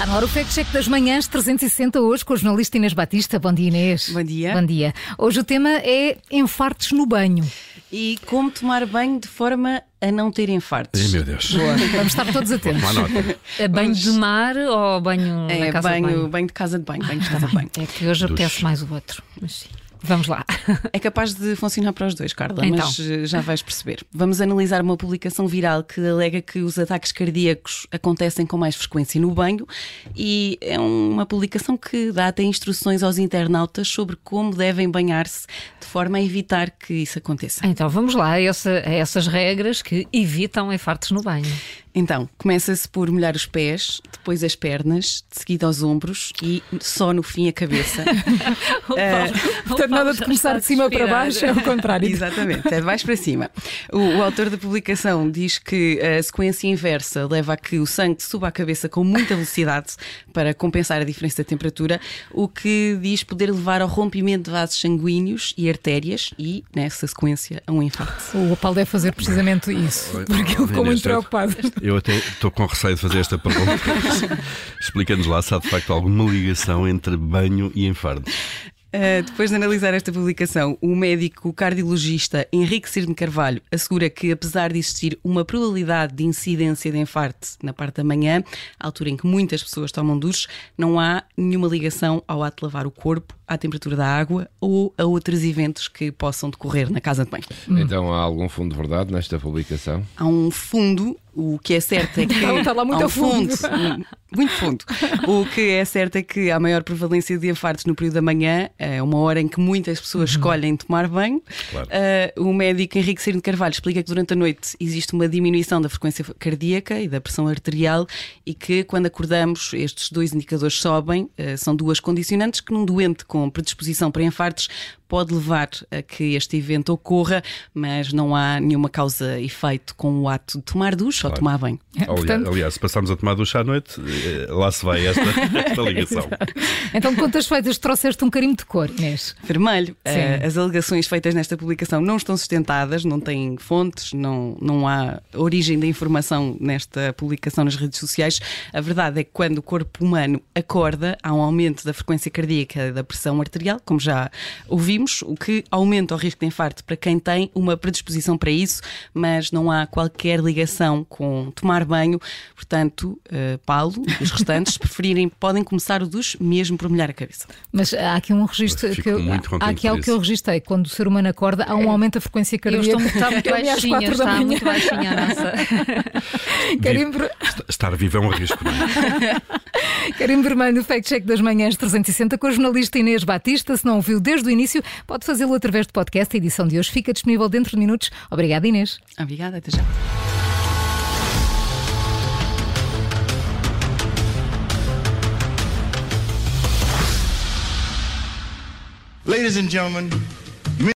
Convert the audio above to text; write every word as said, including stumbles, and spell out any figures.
No ar o Fact Check das manhãs trezentos e sessenta, hoje com a jornalista Inês Batista. Bom dia, Inês. Bom dia. Bom dia. Hoje o tema é infartos no banho. E como tomar banho de forma a não ter infartos. Ai, meu Deus. Boa. Vamos estar todos atentos. Uma nota. É banho de mar ou banho É na casa banho, de banho? banho de casa de banho, banho de casa de banho. É que hoje Dos- apetece mais o outro. Mas sim. Vamos lá. É capaz de funcionar para os dois, Carla, Então. mas eh, já vais perceber. Vamos analisar uma publicação viral que alega que os ataques cardíacos acontecem com mais frequência no banho e é um- uma publicação que dá até instruções aos internautas sobre como devem banhar-se de forma a evitar que isso aconteça. Então vamos lá a, essa- a essas regras que evitam infartos no banho. Então, começa-se por molhar os pés, depois as pernas, de seguida aos ombros e só no fim a cabeça. Portanto, nada de começar de cima para baixo, é o contrário. Exatamente, é de baixo para cima. O, o autor da publicação diz que a sequência inversa leva a que o sangue suba à cabeça com muita velocidade para compensar a diferença de temperatura, o que diz poder levar ao rompimento de vasos sanguíneos e artérias e, nessa sequência, a um infarto. O Paulo deve fazer precisamente isso, porque ele ficou muito preocupado. Eu até estou com receio de fazer esta pergunta. Explica-nos lá se há de facto alguma ligação entre banho e infarto. Uh, depois de analisar esta publicação, o médico cardiologista Henrique Cirne Carvalho assegura que, apesar de existir uma probabilidade de incidência de infarto na parte da manhã, à altura em que muitas pessoas tomam duche, não há nenhuma ligação ao ato de lavar o corpo, à temperatura da água ou a outros eventos que possam decorrer na casa de banho. Então há algum fundo de verdade nesta publicação? Há um fundo, o que é certo é que Não, está lá muito há um a fundo. fundo, muito fundo. O que é certo é que há maior prevalência de infartos no período da manhã, é uma hora em que muitas pessoas escolhem tomar banho. Claro. Uh, o médico Henrique Cirne Carvalho explica que durante a noite existe uma diminuição da frequência cardíaca e da pressão arterial e que quando acordamos estes dois indicadores sobem, uh, são duas condicionantes que num doente com predisposição para infartos pode levar a que este evento ocorra, mas não há nenhuma causa-efeito com o ato de tomar duche ou Claro. tomar banho. Aliás, portanto- aliás, se passarmos a tomar ducha à noite, eh, lá se vai esta, esta ligação. Então, contas feitas, trouxeste um carimbo de cor, Inês. Vermelho. Sim. Uh, as alegações feitas nesta publicação não estão sustentadas, não têm fontes, não, não há origem da informação nesta publicação nas redes sociais. A verdade é que quando o corpo humano acorda, há um aumento da frequência cardíaca e da pressão arterial, como já ouvimos, o que aumenta o risco de infarto para quem tem uma predisposição para isso, mas não há qualquer ligação com tomar banho. Portanto, uh, Paulo e os restantes, se preferirem, podem começar o duche mesmo por molhar a cabeça. Mas há aqui um registro Eu fico que eu, muito contente há aqui algo por que eu isso. registrei. Quando o ser humano acorda, há um aumento da frequência Eu cardíaca. estou muito, está muito Eu ia às baixinha, quatro da está manhã. muito baixinha a nossa. Carimbo, Estar vivo é um risco, não é? carimbo vermelho do Fact Check das manhãs trezentos e sessenta com a jornalista Inês Batista. Se não ouviu desde o início, pode fazê-lo através de podcast. A edição de hoje fica disponível dentro de minutos. Obrigada, Inês. Obrigada, até já. Ladies and gentlemen,